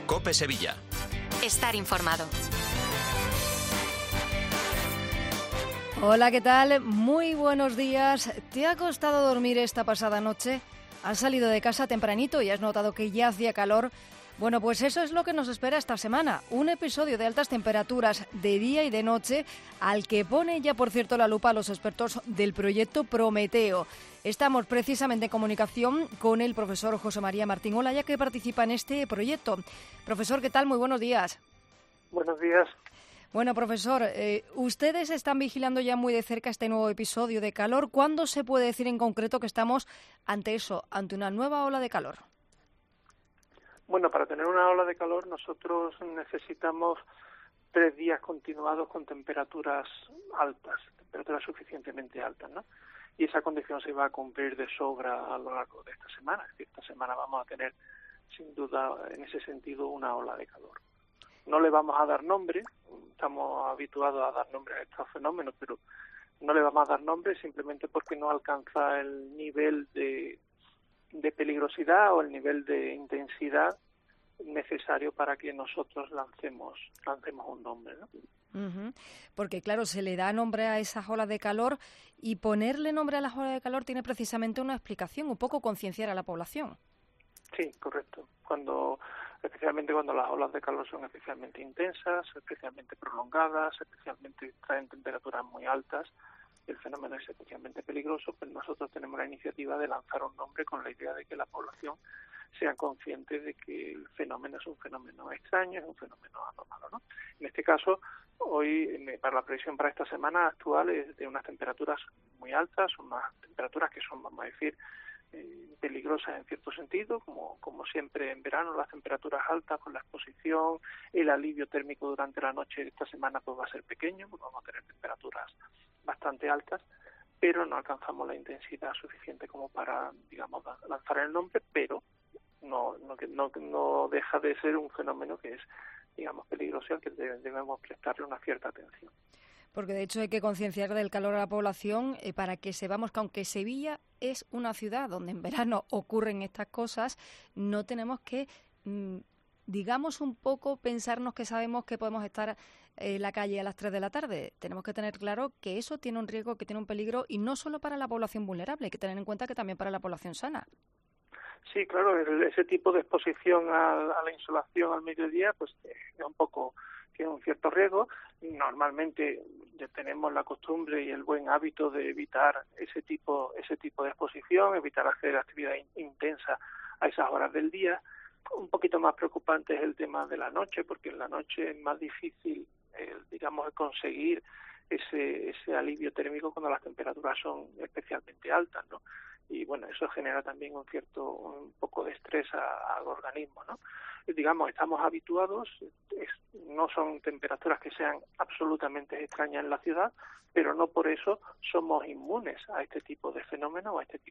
COPE Sevilla. Estar informado. Hola, ¿qué tal? Muy buenos días. ¿Te ha costado dormir esta pasada noche? ¿Has salido de casa tempranito y has notado que ya hacía calor? Bueno, pues eso es lo que nos espera esta semana. Un episodio de altas temperaturas de día y de noche al que pone ya, por cierto, la lupa a los expertos del proyecto Prometeo. Estamos precisamente en comunicación con el profesor José María Martín Olaya, que participa en este proyecto. Profesor, ¿qué tal? Muy buenos días. Buenos días. Bueno, profesor, ustedes están vigilando ya muy de cerca este nuevo episodio de calor. ¿Cuándo se puede decir en concreto que estamos ante eso, ante una nueva ola de calor? Bueno, para tener una ola de calor nosotros necesitamos 3 días continuados con temperaturas altas, temperaturas suficientemente altas, ¿no? Y esa condición se va a cumplir de sobra a lo largo de esta semana. Es decir, esta semana vamos a tener, sin duda, en ese sentido, una ola de calor. No le vamos a dar nombre, estamos habituados a dar nombre a estos fenómenos, pero no le vamos a dar nombre simplemente porque no alcanza el nivel de peligrosidad o el nivel de intensidad necesario para que nosotros lancemos un nombre, ¿no? Uh-huh. Porque claro, se le da nombre a esas olas de calor y ponerle nombre a las olas de calor tiene precisamente una explicación, un poco concienciar a la población. Sí, correcto. Especialmente cuando las olas de calor son especialmente intensas, especialmente prolongadas, especialmente traen temperaturas muy altas, el fenómeno es especialmente peligroso, pues nosotros tenemos la iniciativa de lanzar un nombre con la idea de que la población sea consciente de que el fenómeno es un fenómeno extraño, es un fenómeno anómalo, ¿no? En este caso, hoy, para la previsión para esta semana actual es de unas temperaturas muy altas, unas temperaturas que son, vamos a decir, peligrosas en cierto sentido, como siempre en verano, las temperaturas altas con la exposición, el alivio térmico durante la noche de esta semana pues va a ser pequeño, porque vamos a tener temperaturas bastante altas, pero no alcanzamos la intensidad suficiente como para, digamos, lanzar el nombre, pero no deja de ser un fenómeno que es, digamos, peligroso y al que debemos prestarle una cierta atención. Porque de hecho hay que concienciar del calor a la población para que sepamos que aunque Sevilla es una ciudad donde en verano ocurren estas cosas, no tenemos que, digamos, un poco pensarnos que sabemos que podemos estar en la calle a las 3 de la tarde. Tenemos que tener claro que eso tiene un riesgo, que tiene un peligro, y no solo para la población vulnerable, hay que tener en cuenta que también para la población sana. Sí, claro, ese tipo de exposición a la insolación al mediodía, pues tiene un cierto riesgo. Normalmente ya tenemos la costumbre y el buen hábito de evitar ese tipo de exposición, evitar hacer actividad intensa a esas horas del día. Un poquito más preocupante es el tema de la noche, porque en la noche es más difícil, digamos, conseguir ese alivio térmico cuando las temperaturas son especialmente altas, ¿no? Y bueno, eso genera también un poco de estrés al organismo, ¿no? Digamos, estamos habituados, no son temperaturas que sean absolutamente extrañas en la ciudad, pero no por eso somos inmunes a este tipo de fenómenos o a este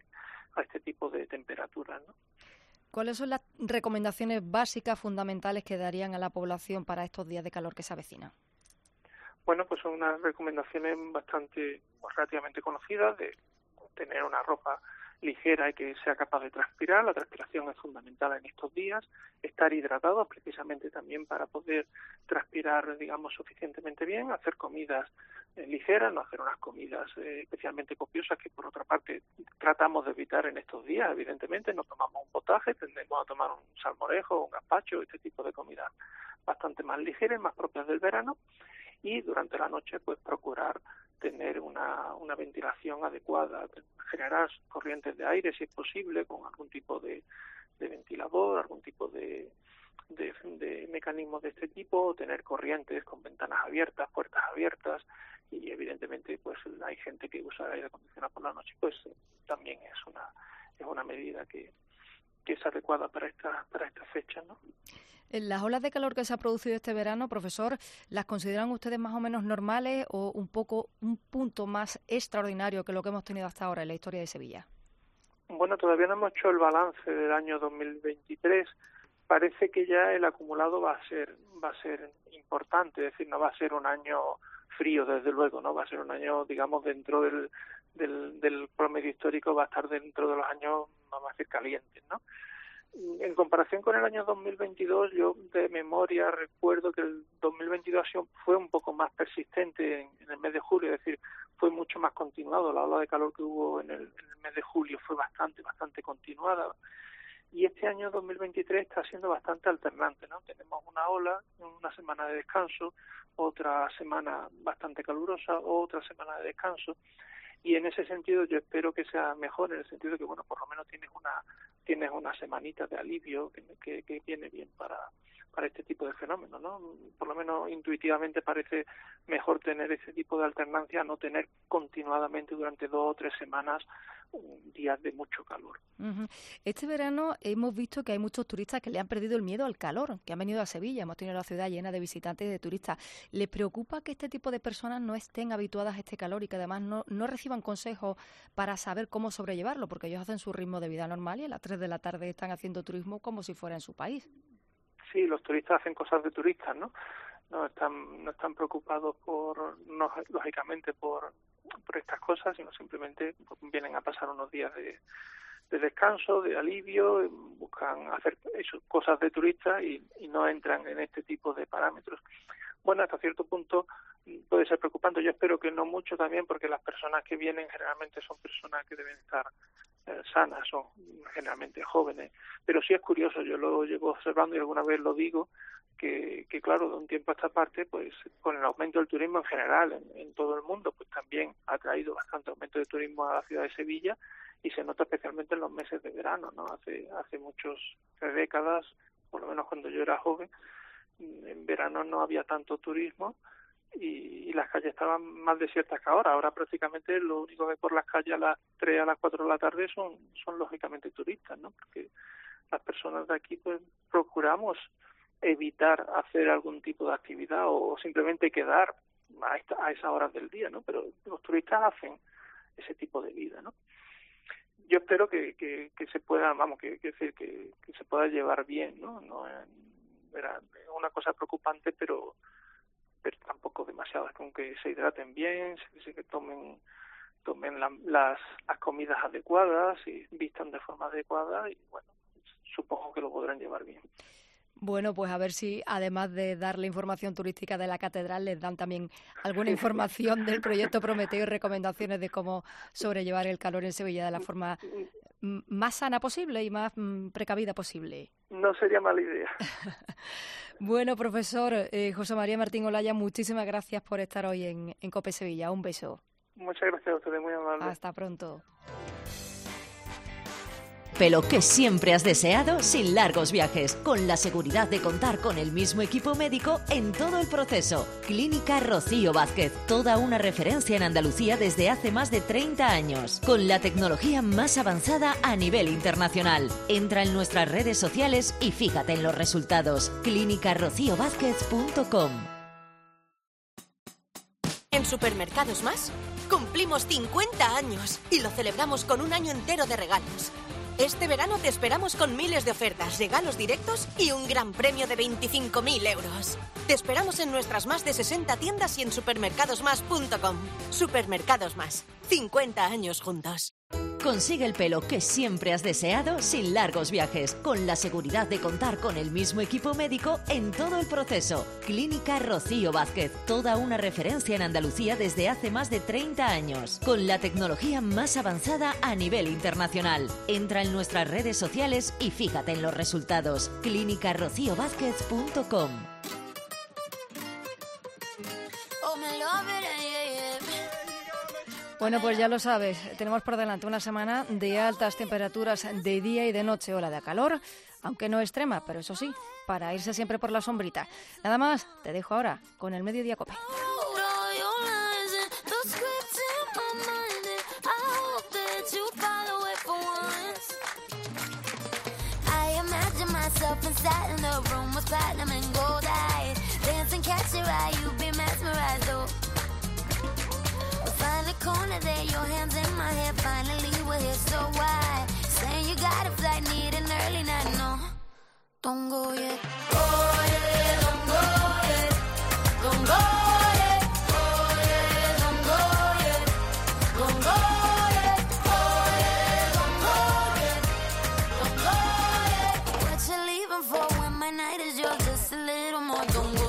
tipo de temperaturas, ¿no? ¿Cuáles son las recomendaciones básicas, fundamentales que darían a la población para estos días de calor que se avecinan? Bueno, pues son unas recomendaciones relativamente conocidas de tener una ropa ligera y que sea capaz de transpirar. La transpiración es fundamental en estos días. Estar hidratados precisamente también para poder transpirar, digamos, suficientemente bien. Hacer comidas ligeras, no hacer unas comidas especialmente copiosas que, por otra parte, tratamos de evitar en estos días. Evidentemente, no tomamos un potaje, tendemos a tomar un salmorejo, un gazpacho, este tipo de comidas bastante más ligeras, más propias del verano. Y durante la noche, pues procurar tener una ventilación adecuada, generar corrientes de aire si es posible, con algún tipo de ventilador, algún tipo de mecanismos de este tipo, tener corrientes con ventanas abiertas, puertas abiertas, y evidentemente pues hay gente que usa aire acondicionado por la noche, pues también es una medida que es adecuada para esta fecha, ¿no? Las olas de calor que se ha producido este verano, profesor, ¿las consideran ustedes más o menos normales o un punto más extraordinario que lo que hemos tenido hasta ahora en la historia de Sevilla? Bueno, todavía no hemos hecho el balance del año 2023. Parece que ya el acumulado va a ser importante, es decir, no va a ser un año frío, desde luego, no va a ser un año, digamos, dentro del promedio histórico, va a estar dentro de los años, vamos a decir, calientes, ¿no? En comparación con el año 2022, yo de memoria recuerdo que el 2022 fue un poco más persistente en el mes de julio, es decir, fue mucho más continuado. La ola de calor que hubo en el mes de julio fue bastante continuada. Y este año 2023 está siendo bastante alternante, ¿no? Tenemos una ola, una semana de descanso, otra semana bastante calurosa, otra semana de descanso. Y en ese sentido yo espero que sea mejor, en el sentido de que, bueno, por lo menos tienes una semanita de alivio que viene bien para este tipo de fenómenos, ¿no? Por lo menos intuitivamente parece mejor tener ese tipo de alternancia a no tener continuadamente durante 2 o 3 semanas días de mucho calor. Uh-huh. Este verano hemos visto que hay muchos turistas que le han perdido el miedo al calor, que han venido a Sevilla, hemos tenido la ciudad llena de visitantes y de turistas. ¿Les preocupa que este tipo de personas no estén habituadas a este calor y que además no reciban consejos para saber cómo sobrellevarlo? Porque ellos hacen su ritmo de vida normal y a las 3 de la tarde están haciendo turismo como si fuera en su país. Sí, los turistas hacen cosas de turistas, ¿no? No están preocupados lógicamente por estas cosas, sino simplemente vienen a pasar unos días de descanso, de alivio, buscan hacer cosas de turistas y no entran en este tipo de parámetros. Bueno, hasta cierto punto puede ser preocupante. Yo espero que no mucho también, porque las personas que vienen generalmente son personas que deben estar sanas, son generalmente jóvenes. Pero sí es curioso, yo lo llevo observando y alguna vez lo digo, que claro, de un tiempo a esta parte, pues con el aumento del turismo en general en todo el mundo, pues también ha traído bastante aumento de turismo a la ciudad de Sevilla y se nota especialmente en los meses de verano, ¿no? Hace muchas décadas, por lo menos cuando yo era joven, en verano no había tanto turismo y las calles estaban más desiertas que ahora. Ahora prácticamente lo único que hay por las calles a las 3, a las 4 de la tarde son lógicamente turistas, ¿no? Porque las personas de aquí pues procuramos evitar hacer algún tipo de actividad o simplemente quedar a esas horas del día, ¿no? Pero los turistas hacen ese tipo de vida, ¿no? Yo espero que se pueda, que se pueda llevar bien, ¿no? Era una cosa preocupante, pero tampoco demasiado, con que se hidraten bien, que tomen las comidas adecuadas y vistan de forma adecuada y bueno, supongo que lo podrán llevar bien. Bueno, pues a ver si además de darle información turística de la catedral, les dan también alguna información del proyecto Prometeo y recomendaciones de cómo sobrellevar el calor en Sevilla de la forma más sana posible y más precavida posible. No sería mala idea. Bueno, profesor José María Martín Olaya, muchísimas gracias por estar hoy en COPE Sevilla. Un beso. Muchas gracias a ustedes, muy amable. Hasta pronto. Pelo que siempre has deseado sin largos viajes, con la seguridad de contar con el mismo equipo médico en todo el proceso. Clínica Rocío Vázquez, toda una referencia en Andalucía desde hace más de 30 años, con la tecnología más avanzada a nivel internacional. Entra en nuestras redes sociales y fíjate en los resultados. clinicarrociovázquez.com. En Supermercados Más cumplimos 50 años y lo celebramos con un año entero de regalos. Este verano te esperamos con miles de ofertas, regalos directos y un gran premio de 25.000 euros. Te esperamos en nuestras más de 60 tiendas y en supermercadosmas.com. Supermercados Más, 50 años juntos. Consigue el pelo que siempre has deseado sin largos viajes, con la seguridad de contar con el mismo equipo médico en todo el proceso. Clínica Rocío Vázquez, toda una referencia en Andalucía desde hace más de 30 años, con la tecnología más avanzada a nivel internacional. Entra en nuestras redes sociales y fíjate en los resultados. clinicarrociovázquez.com. Bueno, pues ya lo sabes, tenemos por delante una semana de altas temperaturas de día y de noche, ola de calor, aunque no extrema, pero eso sí, para irse siempre por la sombrita. Nada más, te dejo ahora con el Mediodía COPE. Corner there, your hands in my hair. Finally we're here, so why? Saying you got a flight, need an early night. No, don't go yet. Oh yeah, don't go yet. Don't go yet. Oh yeah, don't go yet. Don't go yet. Oh yeah, don't go yet. Don't go yet. don't go